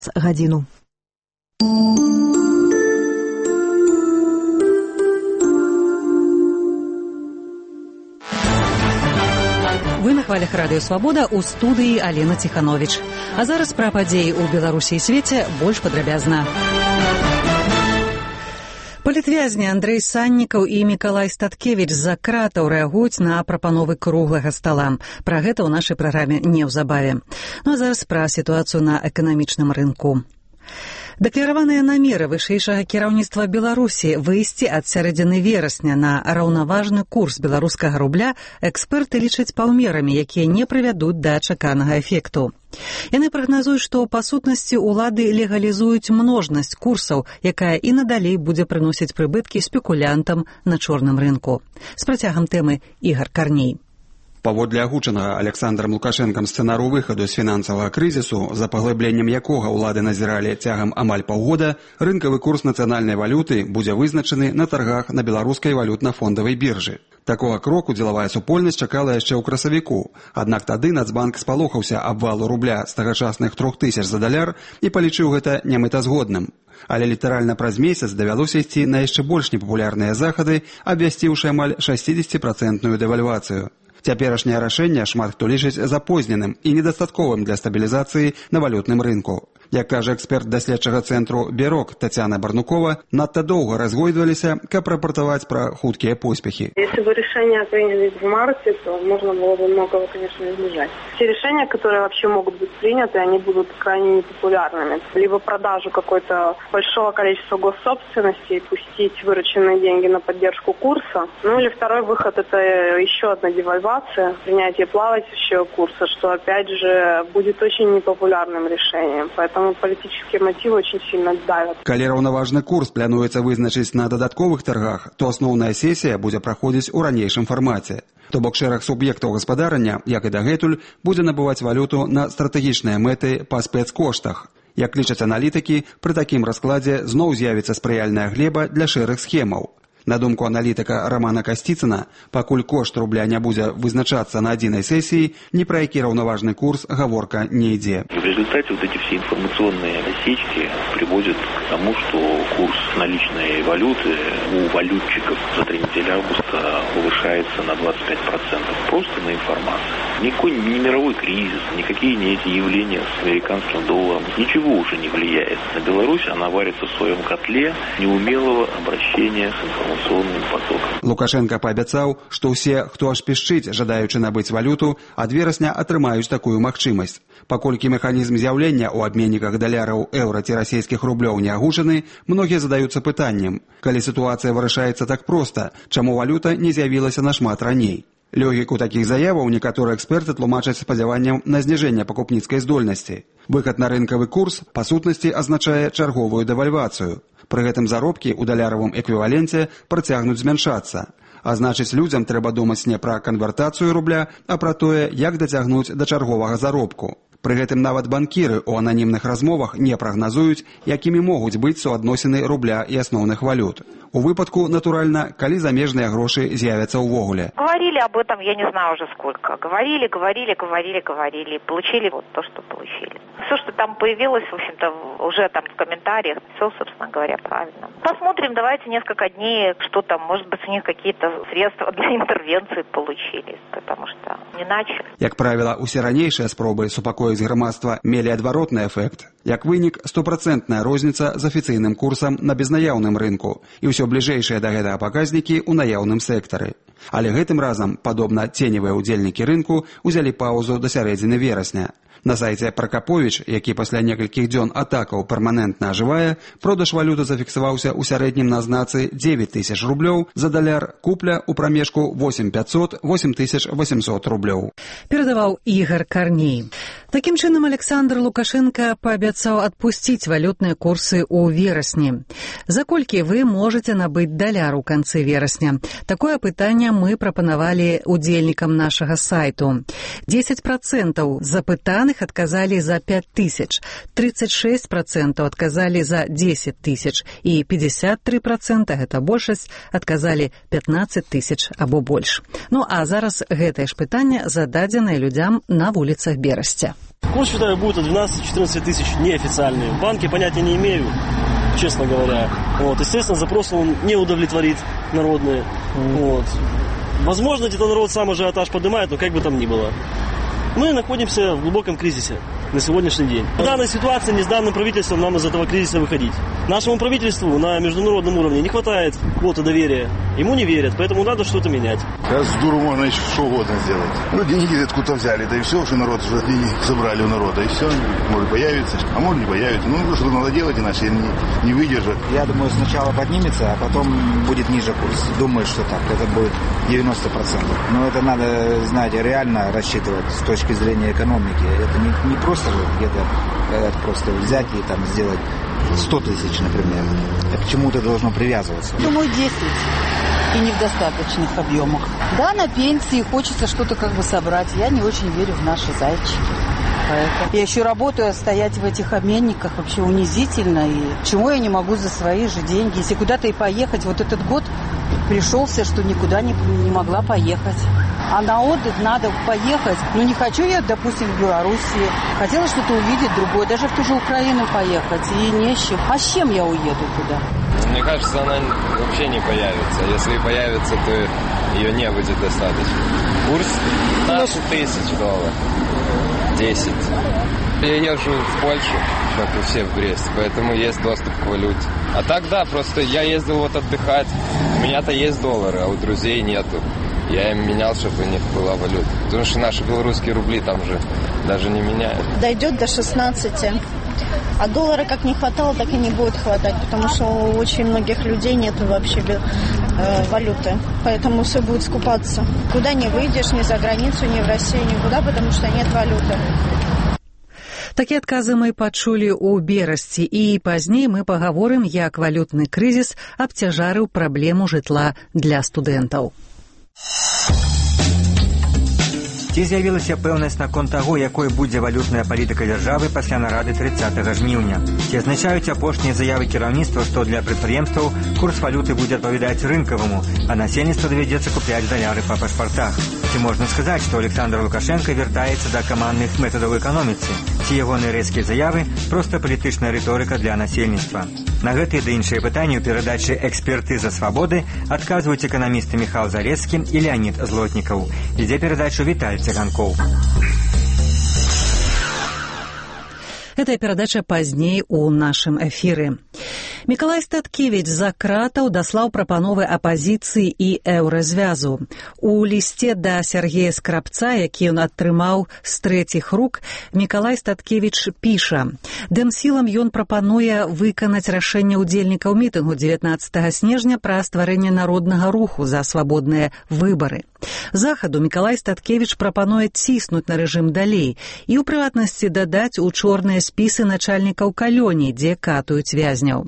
гадзіну. Вы на хвалях радыё «Свабода», у студыі Алена Ціхановіч. А зараз пра падзеі ў Беларусі і свеце больш падрабязна. Палітвязні Андрэй Саннікаў і Мікалай Статкевіч з-за кратаў рэагуюць на прапановы круглага стала. Пра гэта ў нашай праграме неўзабаве. Ну а зараз пра сітуацыю на эканамічным рынку. Дэклараваныя намеры вышэйшага кіраўніцтва Беларусі выйсці ад сярэдзіны верасня на раўнаважны курс беларускага рубля эксперты лічаць паўмерамі, якія не прывядуць да чаканага эфекту. Яны прагназуюць, што па сутнасці ўлады легалізуюць множнасць курсаў, якая і надалей будзе прыносіць прыбыткі спекулянтам на чорным рынку. З працягам тэмы Ігар Карней. Паводле агучанага Александрам Лукашэнкам сцэнару выхаду з фінансавага крызісу, за паглыбленнем якога ўлады назіралі цягам амаль паўгода, рынкавы курс нацыянальнай валюты будзе вызначаны на таргах на беларускай валютна-фондавай біржы. Такога кроку дзелавая супольнасць чакала яшчэ ў красавіку, аднак тады Нацбанк спалохаўся абвалу рубля з тагачасных 3000 за даляр і палічыў гэта немэтазгодным. Але літаральна праз месяц давялося ісці на яшчэ больш непапулярныя захады, абвясціўшы амаль 60% дэвальвацыю. Цяперашняе рашэнне шмат хто лічыць запозненым і недастатковым для стабілізацыі на валютным рынку. Як кажа эксперт даследчага цэнтру «Бюрок» Татьяна Барнукова, надта доўга разгойдваліся, каб рапартаваць пра хуткія поспехи. Если бы решения принялись в марте, то можно было бы многого, конечно, избежать. Те решения, которые вообще могут быть приняты, они будут крайне непопулярными. Либо продажу какой-то большого количества госсобственности и пустить вырученные деньги на поддержку курса. Ну или второй выход – это еще одна девальвация, принятие плавающего курса, что опять же будет очень непопулярным решением. Поэтому палітычныя матывы очень сильно давят. Калі раўнаважны курс плануецца вызначыць на дадатковых таргах, то асноўная сесія будзе праходзіць у ранейшым фармаце. То бок шэраг суб'ектаў гаспадарання, як і дагэтуль, будзе набываць валюту на стратэгічныя мэты па спецкоштах. Як лічаць аналітыкі, пры такім раскладзе зноў з'явіцца спрыяльная глеба для шэрых схемаў. На думку аналітыка Романа Касціцына, пакуль кошт рубля не будзе вызначацца на адзінай сесіі, ні пра які раўнаважны курс гаворка не ідзе. В результате вот эти все информационные осечки приводят к тому, что курс наличной валюты у валютчиков за 3 недели августа повышается на 25%. Просто на информацию. Никакой не мировой кризис, никакие не эти явления с американским долларом, ничего уже не влияет. На Беларусь она варится в своем котле неумелого обращения с информационным потоком. Лукашенко паабяцаў, што ўсе, хто аж пішчыць, жадаючы набыць валюту, ад верасня атрымаюць такую магчымасць. Паколькі механізм з'яўлення ў абменніках даляраў, еўра ці расійскіх рублёў не агучаны, многія задаюцца пытаннем: калі сітуацыя вырашаецца так проста, чаму валюта не з'явілася нашмат раней? Логіку такіх заяваў некаторыя эксперты тлумачаць спадзяваннем на зніжэнне пакупніцкай здольнасці. Выхад на рынкавы курс, па сутнасці, азначае чарговую дэвальвацыю. Пры гэтым заробкі ў даляравым эквіваленце працягнуць змяншацца. А значыць, людзям трэба думаць не пра канвертацыю рубля, а пра тое, як дацягнуць да чарговага заробку. Пры гэтым нават банкіры ў ананімных размовах не прагназуюць, якімі могуць быць суадносіны рубля і асноўных валют. У выпадку, натуральна, калі замежныя грошы з'явяцца ўвогуле. Говорили об этом, я не знаю уже сколько. Говорили. Получили вот то, что получили. Все, что там появилось, в общем-то, уже там в комментариях, все, собственно говоря, правильно. Посмотрим, давайте несколько дней, что там, может быть, у них какие-то средства для интервенции получили, потому что иначе. Як правіла, усе ранейшыя спробы супакоіць грамадства мелі адваротны эфект. Як вынік, 100% розніца з афіцыйным курсам на безнаяўным рынку і ўсё бліжэйшыя да гэтага паказнікі ў наяўным сектары. Але гэтым разам, падобна ценевыя ўдзельнікі рынку, узялі паўзу да сярэдзіны верасня. На сайце Пракаповіч, які пасля некалькіх дзён атакаў перманентна ажывае, продаж валюты зафіксаваўся ў сярэднім на знацы 9000 рублёў за даляр, купля ў прамежку 8500–8800 рублёў. Перадаваў Ігар Карней. Такім чынам, Александр Лукашенко паабяцаў адпусціць валютныя курсы ў верасні. За колькі вы можаце набыць даляр у канцы верасня? Такое пытанне мы прапанавалі удзельнікам нашага сайту. 10% запытаных адказалі за 5000, 36% адказалі за 10 000 і 53%, гэта большасць, адказалі 15 000 або больш. Ну а зараз гэтае ж пытанне зададзенае людзям на вуліцах Берасця. Курс, считаю, будет от 12-14 тысяч неофициальный. В банке понятия не имею, честно говоря. Естественно, запрос он не удовлетворит народные. Возможно, где-то народ сам ажиотаж поднимает, но как бы там ни было. Мы находимся в глубоком кризисе на сегодняшний день. В данной ситуации не с данным правительством нам из этого кризиса выходить. Нашему правительству на международном уровне не хватает квоты доверия. Ему не верят, поэтому надо что-то менять. Сейчас с дуру можно еще что угодно сделать. Деньги откуда взяли, да и все, что народ уже деньги забрали у народа, и все, может появится, а может не появится. Что надо делать, иначе не выдержат. Я думаю, сначала поднимется, а потом будет ниже курс. Думаю, что так, это будет 90%. Но это надо, знаете, реально рассчитывать с точки зрения экономики. Это не просто где-то просто взять и там сделать 100 тысяч, например. К чему-то должно привязываться. Думаю, 10. И не в достаточных объемах. Да, на пенсии хочется что-то собрать. Я не очень верю в наши зайчики. Поэтому я еще работаю, а стоять в этих обменниках вообще унизительно. И чему я не могу за свои же деньги? Если куда-то и поехать, этот год пришелся, что никуда не могла поехать. А на отдых надо поехать. Не хочу я, допустим, в Белоруссии. Хотела что-то увидеть другое. Даже в ту же Украину поехать. И не с чем. А с чем я уеду туда? Мне кажется, она вообще не появится. Если и появится, то ее не будет достаточно. Курс 15 тысяч долларов. 10. Я езжу в Польшу, как и все в Брест, поэтому есть доступ к валюте. А так да, просто я ездил отдыхать. У меня-то есть доллары, а у друзей нету. Я им менял, чтобы у них была валюта. Потому что наши белорусские рубли там же даже не меняют. Дойдет до 16. А доллара как не хватало, так и не будет хватать. Потому что у очень многих людей нет вообще валюты. Поэтому все будет скупаться. Куда не выйдешь, ни за границу, ни в Россию, никуда, потому что нет валюты. Такія адказы мы пачулі ў берасці, і пазней мы пагаворым, як валютны крызіс абцяжарыў праблему жытла для студэнтаў. Ці з'явілася пэўнасць наконт таго, якой будзе валютная палітыка дзяржавы пасля нарады 30 жніўня? Ці азначаюць апошнія заявы кіраўніцтва, што для прадпрыемстваў курс валюты будзе адпавядаць рынкаваму, а насельніцтва давядзецца купляць даляры па пашпартах? Ці можна сказаць, што Александр Лукашенко вяртаецца да камандных метадаў эканоміцы? Ці ягоныя рэзкія заявы проста палітычная рыторыка для насельніцтва? На гэтыя ды іншыя пытанні ў перадачы «Экспертыза свабоды» адказваюць эканамісты Міхал Залескі і Леонід Злотнікаў. Ідзе перадачу Віталь Цыганкоў. Гэтая перадача пазней у нашым эфіры. Мікалай Статкевіч з-за кратаў даслаў прапановы апазіцыі і еўразвязу. У лісце да Сергея Скрабца, які ён атрымаў з трэціх рук, Мікалай Статкевіч піша: «Дэмсілам ён прапануе выканаць рашэнне ўдзельнікаў мітынгу 19 снежня пра стварэнне народнага руху за свабодныя выбары. Захаду Мікалай Статкевіч прапануе ціснуць на рэжым далей і, у прыватнасці, дадаць у чорныя спісы начальнікаў калоній, дзе катуюць вязняў.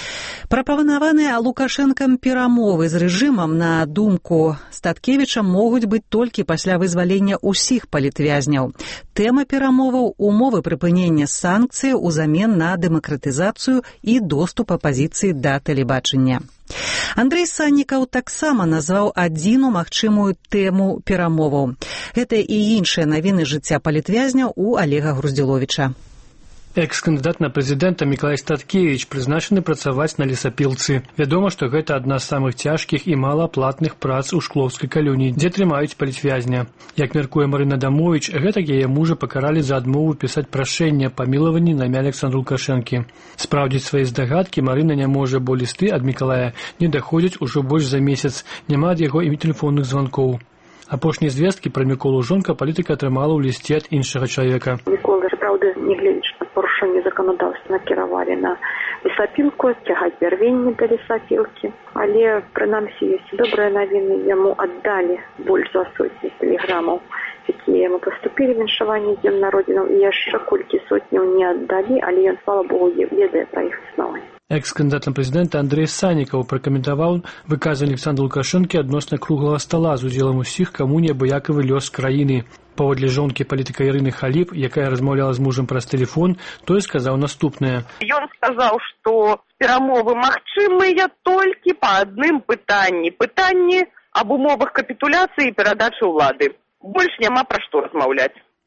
Прапанаваныя Лукашэнкам перамовы з рэжымам, на думку Статкевіча, могуць быць толькі пасля вызвалення ўсіх палітвязняў. Тэма перамоваў – умовы прыпынення санкцый узамен на дэмакратызацыю і доступ апазіцыі да тэлебачання. Андрэй Саннікаў таксама назваў адзіну магчымую тэму перамоваў. Гэта і іншыя навіны жыцця палітвязняў у Олега Груздзіловіча. Экс-кандыдат на прэзідэнта Мікалай Статкевіч прызначаны працаваць на лесапілцы. Вядома, што гэта адна з самых цяжкіх і малааплатных прац у шклоўскай калоніі, дзе трымаюць палітвязня. Як мяркуе Марына Дамовіч, гэтак яе мужа пакаралі за адмову пісаць прашэнне аб памілаванні на імя Александру Лукашэнкі. Спраўдзіць свае здагадкі Марына не можа, бо лісты ад Мікалая не даходзяць ужо больш за месяц, няма ад яго і тэлефонных званкоў. Апошнія звесткі пра Міколу жонка палітыка атрымала ў лісце ад іншага чалавека. Мікола, правда, не глядзячы на парушэнне заканадаўства, накіравалі на лесапілку, цягаць бярвенні да лесапілкі. Але, прынамсі, ёсць добрыя навіны, яму аддалі больш за сотні тэлеграмаў, якія яму паступілі віншаванне з днём народзінаў, і яшчэ колькі сотняў не аддалі, але ён, слава Богу, ведае пра іх існаванне. Экс-кандыдат на прэзідэнта Андрэй Саннікаў пракаментаваў выказванне Александра Лукашэнкі адносна круглага стала з удзелам усіх, каму неабыякавы лёс краіны. Паводле жонкі палітыка Ірыны Халіп, якая размаўляла з мужам праз тэлефон, той сказаў наступнае. Ён сказаў, што перамовы магчымыя толькі па адным пытанні. Пытанні аб умовах капітуляцыі і перадачы ўлады. Больш няма пра што размаўляць.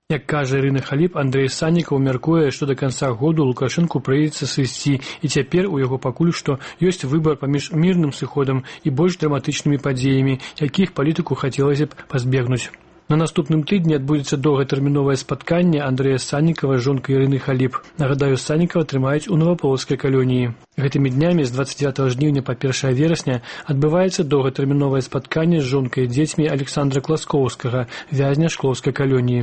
Як кажа Ірына Халіп, Андрэй Саннікаў мяркуе, што да канца году Лукашэнку прыйдзецца сысці, і цяпер у яго пакуль што ёсць выбар паміж мірным сыходам і больш драматычнымі падзеямі, якіх палітыку хацелася б пазбегнуць. На наступным тыдні адбудзецца доўгатэрміновае спатканне Андрэя Саннікава з жонкай Ірыны Халіп. Нагадаю, Саннікава трымаюць у Новаполацкай калоніі. Гэтымі днямі з 29 жніўня па 1 верасня адбываецца доўгатэрміновае спатканне з жонкай і дзецьмі Александра Класкоўскага, вязня Шклоўскай калоніі.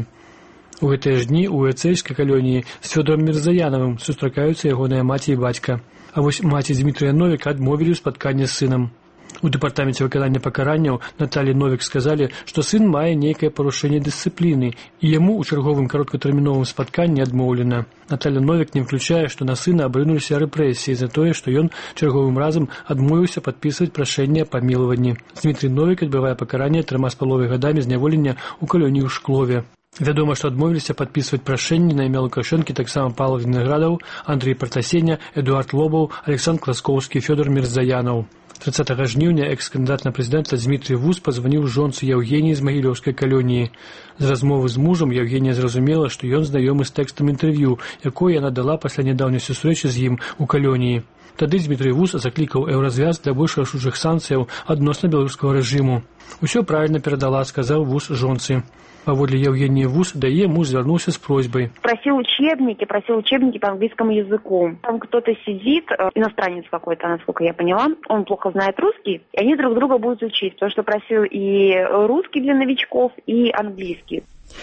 У гэтыя ж дні у Эцэйскай калоніі з Фёдорам Мірзаянавым сустракаюцца ягоныя маці і бацька. А вось маці Дмітрыя Новіка адмовілі ў спатканні з сынам. У дэпартаменце выканання пакаранняў Наталі Новік сказалі, што сын мае нейкае парушэнне дысцыпліны, і яму ў чарговым кароткатэрміновым спатканні адмоўлена. Наталя Новік не ўключае, што на сына абрынуліся рэпрэсіі за тое, што ён чарговым разам адмовіўся падпісваць прашэнне аб памілаванні. Дмітрый Новік адбывае пакаранне 3,5 гадамі зняволення ў калоніі ў Шклове. Вядома, што адмовіліся падпісваць прашэнні на імя Лукашэнкі таксама Павел Вінаградаў, Андрэй Партасеня, Эдуард Лобаў, Александр Класкоўскі, Фёдор Мірзаянаў. 30 жніўня экс-кандыдат на прэзідэнта Дмітрый Вус пазваніў жонцы Яўгеніі з Магілёўскай калоніі. З размовы з мужам Яўгенія зразумела, што ён знаёмы з тэкстам інтэрв'ю, якое яна дала пасля нядаўняй сустрэчы з ім у калоніі. Тады Дмітрый Вус заклікаў еўразвяз для больш рашучых санкцыяў адносна беларускага рэжыму. «Усё правильно перадала», сказаў Вус жонцы. Паводле Евгении Вус, дае муж звернулся с просьбой. Просил учебники по английскому языку. Там кто-то сидит, иностранец какой-то, насколько я поняла, он плохо знает русский, и они друг друга будут учить, потому что просил и русский для новичков, и английский.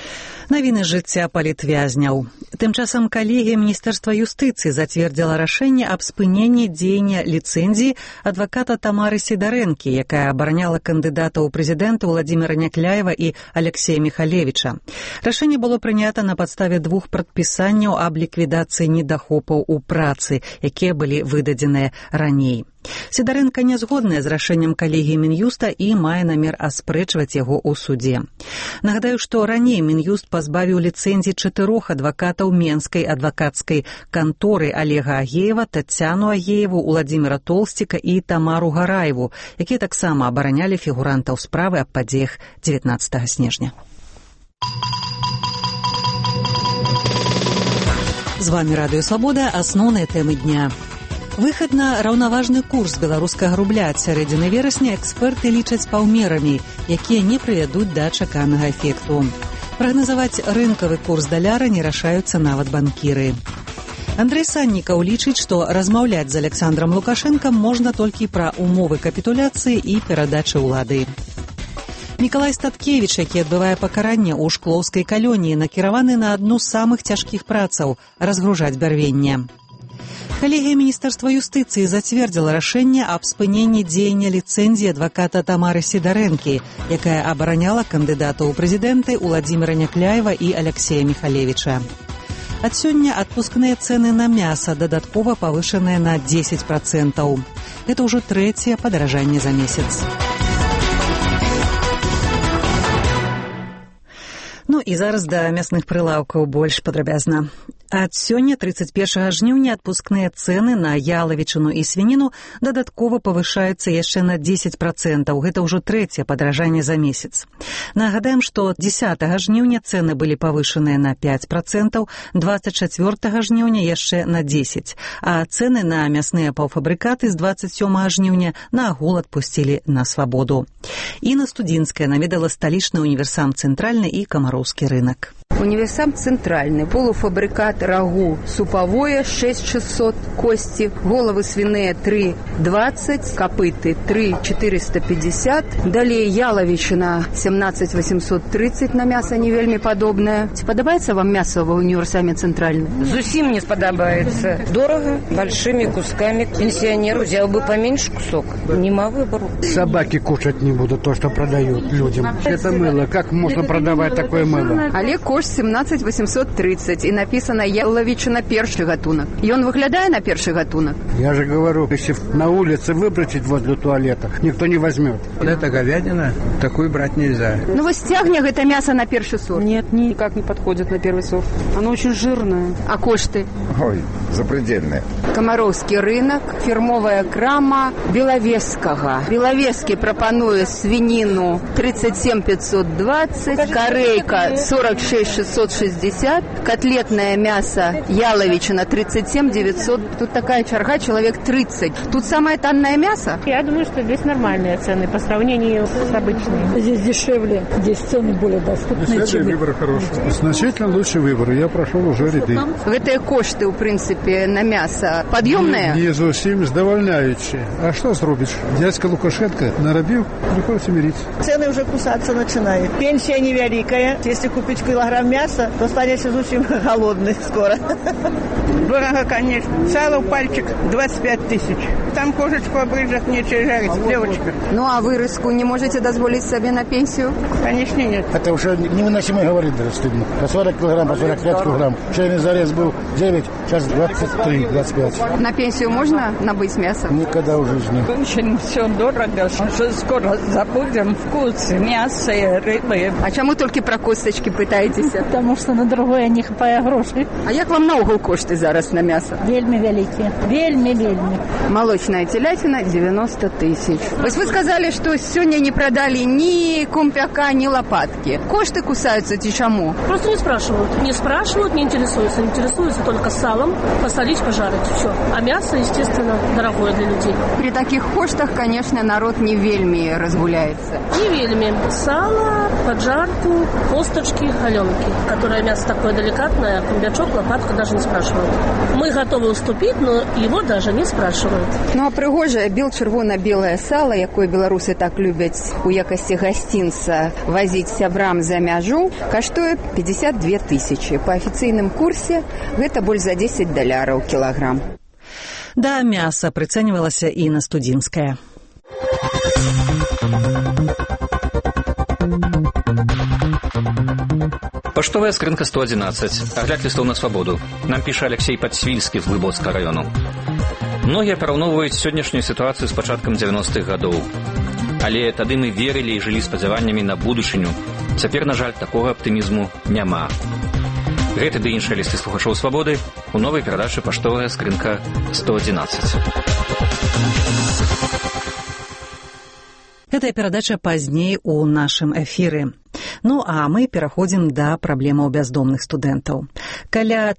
Навіны жыцця палітвязняў. Тым часам калегія Міністэрства юстыцыі зацвердзіла рашэнне аб спыненні дзеяння ліцэнзіі адваката Тамары Сідарэнкі, якая абараняла кандыдата ў прэзідэнты Владзіміра Някляева і Алексея Міхалевіча. Рашэнне было прынята на падставе 2 прадпісанняў аб ліквідацыі недахопаў у працы, якія былі выдадзеныя раней. Сідарэнка не згодная з рашэннем калегіі Мін'юста і мае намер аспрэчваць яго ў судзе. Нагадаю, што раней Мін'юст пазбавіў ліцэнзій 4 адвакатаў Менскай адвакацкай канторы Олега Агеева, Тацяну Агееву, Уладзіміра Толсціка і Тамару Гараеву, якія таксама абаранялі фігурантаў справы аб падзеях 19 снежня. З вами Радыё Свабода, асноўныя тэмы дня. Выхад на раўнаважны курс беларускага рубля ад сярэдзіны верасня эксперты лічаць паўмерамі, якія не прывядуць да чаканага эфекту. Прагназаваць рынкавы курс даляра не рашаюцца нават банкіры. Андрэй Саннікаў лічыць, што размаўляць з Александром Лукашэнкам можна толькі пра умовы капітуляцыі і перадачы ўлады. Мікалай Статкевіч, які адбывае пакаранне ў Шклоўскай калоніі, накіраваны на адну з самых цяжкіх працаў – разгружаць бярвенне. Калегія Міністэрства юстыцыі зацвердзіла рашэнне аб спыненні дзеяння ліцэнзіі адваката Тамары Сідарэнкі, якая абараняла кандыдата ў прэзідэнты Владзіміра Някляева і Алексея Міхалевіча. Ад сёння адпускныя цэны на мяса дадаткова павышаныя на 10%. Гэта ўжо 3-е падаражанне за месяц. Ну і зараз да мясных прылаўкаў больш падрабязна. Ад сёння, 31 жніўня, адпускныя цэны на ялавічыну і свініну дадаткова павышаюцца яшчэ на 10%. Гэта ўжо 3-е падаражанне за месяц. Нагадаем, што 10 жніўня цэны былі павышаныя на 5%, 24 жніўня яшчэ на 10%, а цэны на мясныя паўфабрыкаты з 27 жніўня наогул адпусцілі на свабоду. Інна Студзінская наведала сталічны універсам «Цэнтральны» і Камароўскі рынак. Универсам «Центральный», полуфабрикат рагу суповое 6600, кости, головы свиные 3,20, копыты 3,450, далее яловичина 17,830 на мясо не вельми подобное. Подобается вам мясо в универсаме «Центральный»? Зусим не сподобается. Дорого, большими кусками. Пенсионер взял бы поменьше кусок. Нема выбору. Собаки кушать не будут то, что продают людям. Это мыло. Как можно продавать такое мыло? Олег Кош 17,830 и написано яловичина перший гатунок. И он выглядает на перший гатунок? Я же говорю, если на улице выбросить возле туалета, никто не возьмет. Это говядина, такую брать нельзя. Ну вот стягнях это мясо на перший сорт? Нет, никак не подходит на первый сорт. Оно очень жирное. А кошты? Ой, запредельные. Камароўскі рынок, фірмовая крама Белавескага. Белавескі прапануе свінину 37 520, корейка 46 660, котлетное мясо яловичина 37 900. Тут такая чарга, человек 30. Тут самое танное мясо? Я думаю, что здесь нормальные цены по сравнению с обычными. Здесь дешевле, здесь цены более доступные. Здесь выбор хороший. Значительно лучше выбор. Я прошел уже ряды. Гэтыя кошты, в принципе, на мясо подъемные? Не зовсім здавальняючі. А что зробишь? Дядька Лукашенко наробил, приходится мириться. Цены уже кусаться начинают. Пенсия невеликая. Если купить килограмм мяса, то станешь очень голодный скоро. Дорого, конечно. Сало в пальчик 25 тысяч. Там кошечку обрыжать, нечего жарить, девочка. Ну, а вырезку не можете дозволить себе на пенсию? Конечно, нет. Это уже невыносимо говорить даже стыдно. По 40 килограмм, по 45 килограмм. Вчера зарез был 9, сейчас 23, 25. На пенсию можно набыть мясо? Никогда в жизни. Очень все дорого, что скоро забудем вкус мяса и рыбы. А чему только про косточки пытаетесь? Потому что на другое не хапае грошей. А як вам наогул кошты зараз на мясо? Вельми великие. Вельми. Молочная телятина 90 тысяч. Вот вы сказали, что сегодня не продали ни кумпяка, ни лопатки. Кошты кусаются чему? Просто не спрашивают, не интересуются. Интересуются только салом, посолить, пожарить. Все. А мясо, естественно, дорогое для людей. При таких коштах, конечно, народ не вельми разгуляется. Не вельми. Сало, поджарку, косточки, аленки. Которое мясо такое деликатное, кумпячок, лопатку даже не спрашивают. Мы готовы уступить, но его даже не спрашивают. Ну а прыгожае бел-чырвона-белае сало, якое беларусы так любят у якасці гостинца возить сябрам за мяжу, каштуе 52 тысячи. По официальном курсе гэта больш за $10 килограмм. Да, мясо прыцэньвалася і на студзінскае. Паштовая скрынка 111. Агляд лістоў на свабоду. Нам піша Алексей Падсвільскі з Глыбоцкага району. Многія параўноўваюць сённяшнюю сітуацыю з пачаткам 90-х гадоў. Але тады мы верылі і жылі спадзяваннямі на будучыню. Цяпер, на жаль, такога аптымізму няма. Гэты ды іншыя лісты слухачоў свабоды у новай перадачы «Паштовая скрынка 111». Гэтая перадача пазней у нашым эфіры. Ну, а мы пераходзім да праблемаў бяздомных студэнтаў. Каля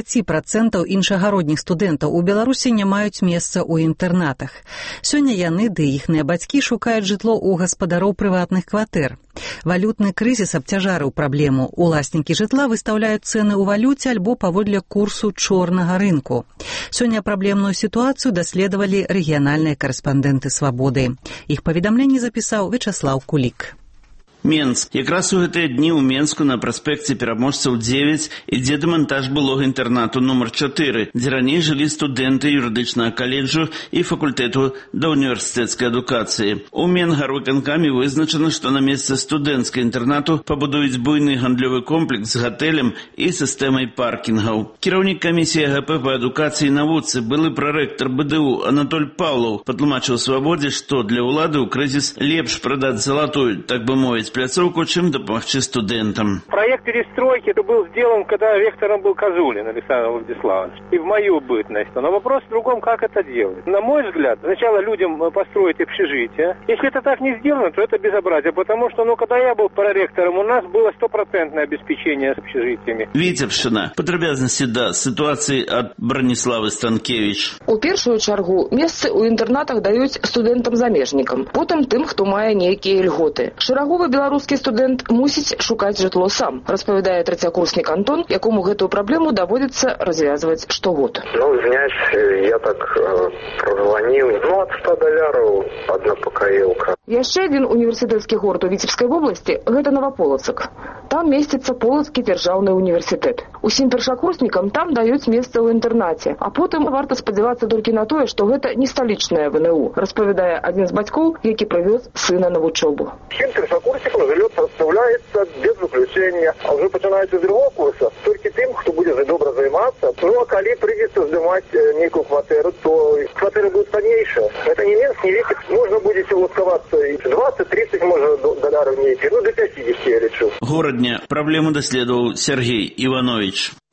30% іншагародніх студэнтаў у Беларусі не маюць месца ў інтэрнатах. Сёння яны ды іхныя бацькі шукаюць жытло ў гаспадароў прыватных кватэр. Валютны крызіс абцяжарыў праблему. Уласнікі жытла выстаўляюць цэны ў валюце альбо паводле курсу чорнага рынку. Сёння праблемную сітуацыю даследавалі рэгіянальныя карэспандэнты «Свабоды». Іх паведамленне запісаў Вячаслаў Кулік. Менск. Якраз у гэтыя дні ў Менску на праспекце Пераможцаў 9 ідзе дэмантаж былога інтэрнату нумар 4, дзе раней жылі студэнты юрыдычнага каледжу і факультэту да універсітэцкай адукацыі. У Менгарвыканкаме вызначана, што на месцы студэнцкай інтэрнату пабудуюць буйны гандлёвы комплекс з гатэлем і сістэмай паркінгаў. Кіраўнік камісіі ГП па адукацыі і навуцы, былы прарэктар БДУ Анатоль Павлов патлумачыў Свабодзе, што для ўлады ў крызіс лепш прадаць залатую, так бы мовіць, пляцоўку, чем допомогти студентам. Проект перестройки это был сделан, когда ректором был Козулин Александр Владиславович. И в мою бытность. Но вопрос в другом, как это делать. На мой взгляд, сначала людям построить общежитие. Если это так не сделано, то это безобразие. Потому что, когда я был проректором, у нас было 100% обеспечение с общежитиями. Витебщина. Подробности да ситуации от Брониславы Станкевич. У першую чаргу месцы у інтэрнатах даюць студэнтам-замежнікам. Потым тым, хто мае нейкія льготы. Шараговы беларускі студэнт мусіць шукаць жытло сам, распавядае трэцякурснік Антон, якому гэтую праблему даводзіцца развязваць штогод. Извиняюсь, я так прозвонил. От $100 одна покоилка. Яшчэ адзін універсітэцкі горад у Віцебскай вобласці – гэта Новаполацак. Там месціцца Полацкі дзяржаўны універсітэт. Усім першакурснікам там даюць месца ў інтэрнаце, а потым варта спадзявацца толькі на тое, што гэта не сталічная ВНУ, распавядае адзін з бацькоў, які прывёз сына на вучобу. Всем першакурсникам жилье предоставляется без выключения, а уже починаючи з другого курса, тільки тим, хто буде добре займатися. Ну, а коли прийдеться здавати некую квартиру, то квартира буде ценнейше. Это не Минск, не Витебск. Можно будет лотковаться и 20-30, может, долларов не идти, до 50 я решил. Городня. Проблему доследовал Сергей Иванович.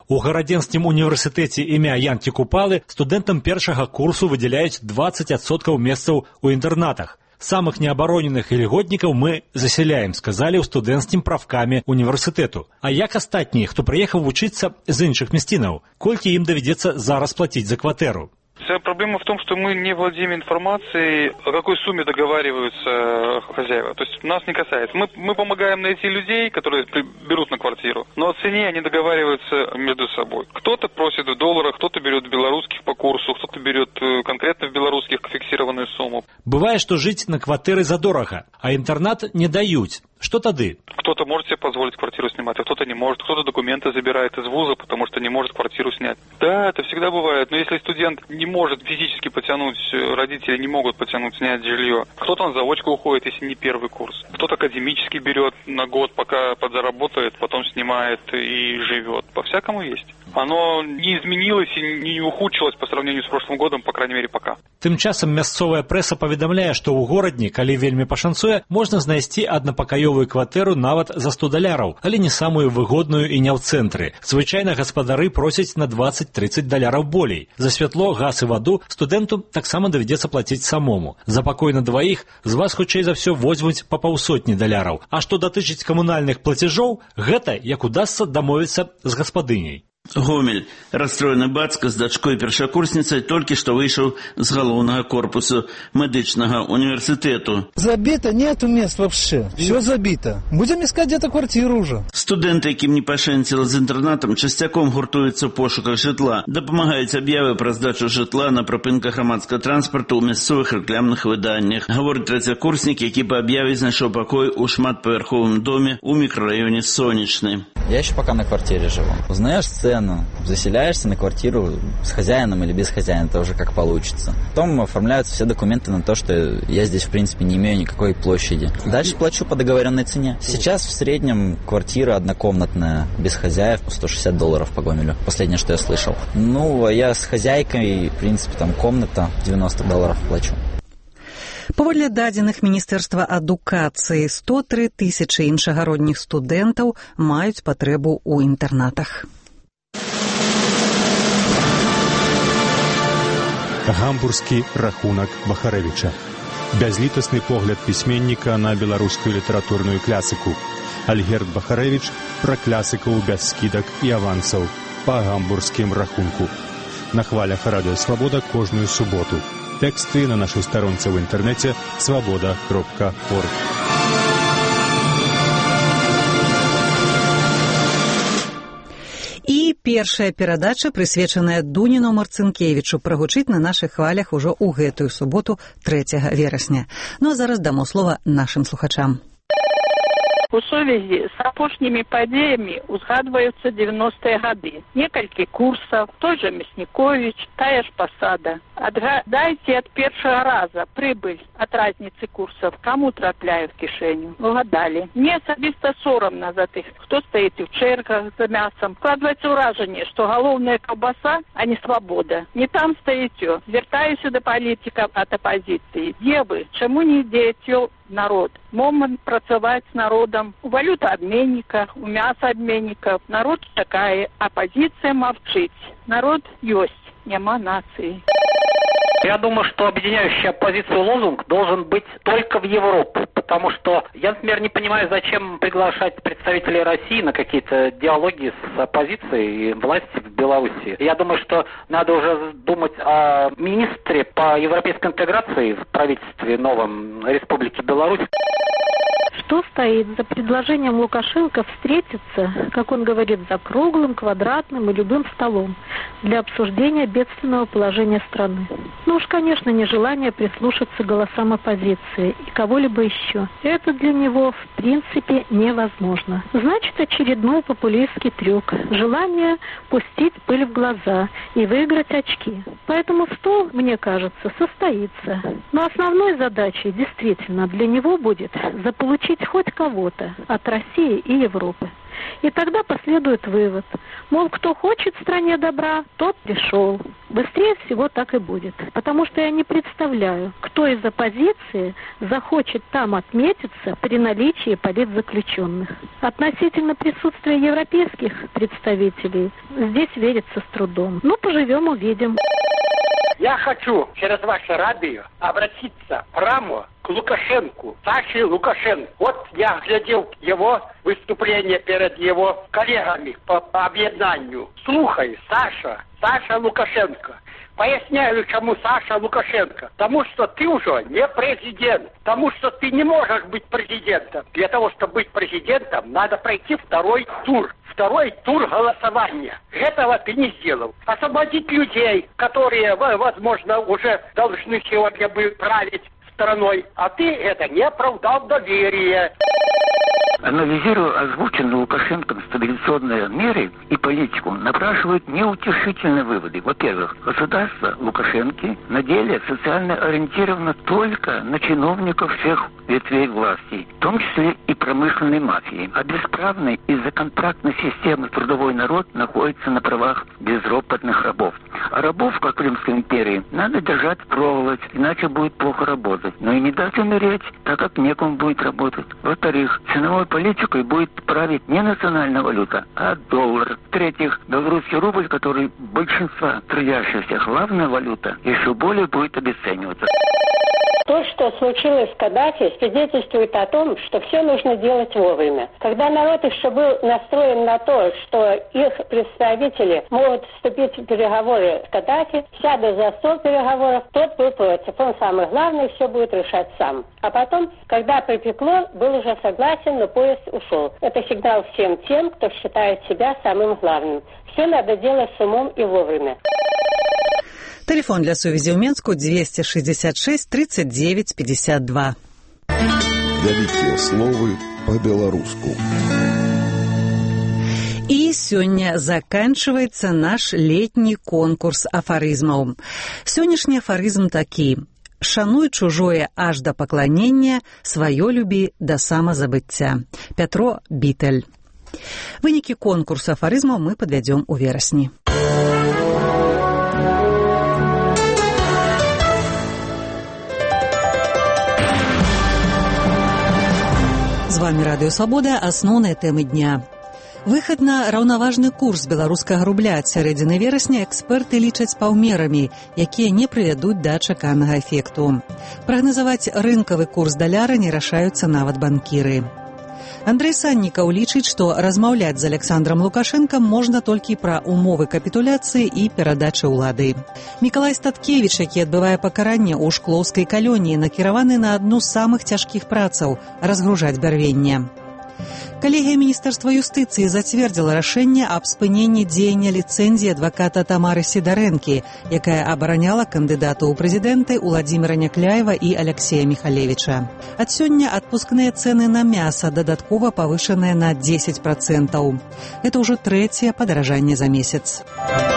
У Гарадзенскім універсітэце імя Янкі Купалы студэнтам першага курсу выдзяляюць 20% месцаў у інтэрнатах. Самых неабароненых і льготнікаў мы засяляем, сказалі ў студэнцкім правкамі універсітэту. А як астатнія, хто прыехаў вучыцца з іншых мясцінаў? Колькі ім давядзецца зараз плаціць за кватэру? Вся проблема в том, что мы не владеем информацией, о какой сумме договариваются хозяева. То есть нас не касается. Мы помогаем найти людей, которые берут на квартиру, но о цене они договариваются между собой. Кто-то просит в долларах, кто-то берет в белорусских по курсу, кто-то берет конкретно в белорусских фиксированную сумму. Бывает, что жить на кватэры задорага, а интернат не дают. Что тады? Кто-то может себе позволить квартиру снимать, а кто-то не может. Кто-то документы забирает из вуза, потому что не может квартиру снять. Да, это всегда бывает. Но если студент не может физически потянуть, родители не могут потянуть, снять жилье. Кто-то на заочку уходит, если не первый курс. Кто-то академически берет на год, пока подзаработает, потом снимает и живет. По-всякому есть. Оно не изменилось и не ухудшилось по сравнению с прошлым годом, по крайней мере, пока. Тым часам мясцовая прэса паведамляе, што ў горадні, калі вельмі пашанцуе, можна знайсці аднапакаёвую кватэру нават за $100, але не самую выгодную і не ў цэнтры. Звычайна гаспадары просяць на $20-30 болей. За святло, газ і ваду студэнту таксама давядзецца плаціць самому. За пакой на дваіх з вас хутчэй за ўсё возьмуць па $500. А што датычыць камунальных плацяжоў, гэта як удасца дамовіцца з гаспадыняй. Гомель. Расстроены бацька з дачкой першакурсніцай толькі што выйшаў з галоўнага корпусу медычнага універсітэту. Забито, нету мест вообще. Все забито. Будем искать где-то квартиру уже. Студэнты, якім не пашэнціла з інтэрнатам, часцяком гуртуюцца ў пошуках жытла. Дапамагаюць аб'явы пра здачу жытла на прыпынках грамадскага транспарту ў мясцовых рэкламных выданнях. Гаворыць трэцякурснік, які па аб'яве знайшоў пакой у шматпавярховым доме ў мікрараёне Сонечны. Я еще пока на квартире живу. Узнаешь цену, заселяешься на квартиру с хозяином или без хозяина, это уже как получится. Потом оформляются все документы на то, что я здесь в принципе не имею никакой площади. Дальше плачу по договоренной цене. Сейчас в среднем квартира однокомнатная, без хозяев, $160 по Гомелю. Последнее, что я слышал. Ну, а я с хозяйкой, в принципе, там комната, $90 плачу. Паводле дадзеных Міністэрства адукацыі, 103 тысячы іншагародніх студэнтаў маюць патрэбу ў інтэрнатах. Гамбургскі рахунак Бахарэвіча. Бязлітасны погляд пісьменніка на беларускую літаратурную клясіку. Альгерд Бахарэвіч пра клясікаў без скідак і авансаў па гамбургскім рахунку. На хвалях Радыё Свабода кожную суботу. Тэксты на нашай старонцы ў інтэрнэце свабода.орг. І першая перадача, прысвечаная Дуніну Марцынкевічу, прагучыць на нашых хвалях ужо ў гэтую суботу 3 верасня. Ну а зараз дамо слова нашым слухачам. У сувязі з апошнімі падзеямі узгадваюцца 90-е гады. Некалькі курсаў, той жа Мясніковіч, тая ж пасада. Адгадайце ад першага раза прыбыль ад разніцы курсаў, каму трапляе в кішэню. Угадалі. Мне асабіста сорамна за тых, хто стаіць у чэргах за мясам. Складваецца ўражанне, што галоўная каўбаса, а не свабода. Не там стаіцё. Звяртаюся да палітыкаў ад апазіцыі. Дзе вы? Чаму не дзеяце народ? Момант працаваць з народам у валютаабменніках, у мясаабменніках. Народ такая, апозиция молчит. Народ есть, нема нации. Я думаю, что объединяющий оппозицию лозунг должен быть только в Европу, потому что я, например, не понимаю, зачем приглашать представителей России на какие-то диалоги с оппозицией и властью в Беларуси. Я думаю, что надо уже думать о министре по европейской интеграции в правительстве новом Республики Беларусь. Что стоит за предложением Лукашенко встретиться, как он говорит, за круглым, квадратным и любым столом для обсуждения бедственного положения страны? Ну уж, конечно, нежелание прислушаться к голосам оппозиции и кого-либо еще. Это для него, в принципе, невозможно. Значит, очередной популистский трюк. Желание пустить пыль в глаза и выиграть очки. Поэтому стол, мне кажется, состоится. Но основной задачей действительно для него будет заполучить хоть кого-то от России и Европы. И тогда последует вывод. Мол, кто хочет в стране добра, тот пришел. Быстрее всего так и будет. Потому что я не представляю, кто из оппозиции захочет там отметиться при наличии политзаключенных. Относительно присутствия европейских представителей здесь верится с трудом. Ну, поживем, увидим. Я хочу через ваше радио обратиться прямо к Лукашенку, Саше Лукашенко. Вот я глядел его выступление перед его коллегами по объединению. Слухай, Саша Лукашенко. Поясняю, чему Саша Лукашенко. Потому что ты уже не президент. Потому что ты не можешь быть президентом. Для того, чтобы быть президентом, надо пройти второй тур голосования. Этого ты не сделал. Освободить людей, которые, возможно, уже должны сегодня бы править страной, а ты это не оправдал доверие. Анализируя озвученные Лукашенком стабилизационные меры и политику, напрашивают неутешительные выводы. Во-первых, государство Лукашенки на деле социально ориентировано только на чиновников всех ветвей власти, в том числе и промышленной мафии. А бесправный из-за контрактной системы трудовой народ находится на правах безропотных рабов. А рабов, как в Римской империи, надо держать в проволоке, иначе будет плохо работать. Но и не дать умереть, так как некому будет работать. Во-вторых, ценовой политикой будет править не национальная валюта, а доллар. В-третьих, белорусский рубль, который большинство трудящихся главная валюта, еще более будет обесцениваться. То, что случилось с Каддафи, свидетельствует о том, что все нужно делать вовремя. Когда народ еще был настроен на то, что их представители могут вступить в переговоры с Каддафи, сядут за стол переговоров, тот был против. Он самый главный, все будет решать сам. А потом, когда припекло, был уже согласен, но поезд ушел. Это сигнал всем тем, кто считает себя самым главным. Все надо делать с умом и вовремя. Телефон для сувязі ў Менску 266 39 52. Вялікія словы по-беларуску. И сегодня заканчивается наш летний конкурс афоризмов. Сегодняшний афоризм такі: «Шануй чужое аж до поклонения, свое люби до самозабыцця». Пятро Бітэль. Вынікі конкурсу афоризмов мы подведем у верасні. З вами Радыё Свабода, асноўныя тэмы дня. Выхад на раўнаважны курс беларускага рубля ад сярэдзіны верасня эксперты лічаць паўмерамі, якія не прывядуць да чаканага эфекту. Прагназаваць рынкавы курс даляра не рашаюцца нават банкіры. Андрэй Саннікаў лічыць, што размаўляць з Александром Лукашенком можна толькі пра умовы капітуляцыі і перадачы ўлады. Мікалай Статкевіч, які адбывае пакаранне ў шклоўскай калоніі, накіраваны на адну з самых цяжкіх працаў – разгружаць бярвенне. Калегія Міністэрства юстыцыі зацвердзіла рашэнне аб спыненні дзеяння ліцэнзіі адваката Тамары Сідарэнкі, якая абараняла кандыдатаў у прэзідэнты Уладзіміра Някляева і Аляксея Міхалевіча. Ад сёння адпускныя цэны на мяса дадаткова павышаныя на 10%. Гэта ўжо трэцяе падаражанне за месяц.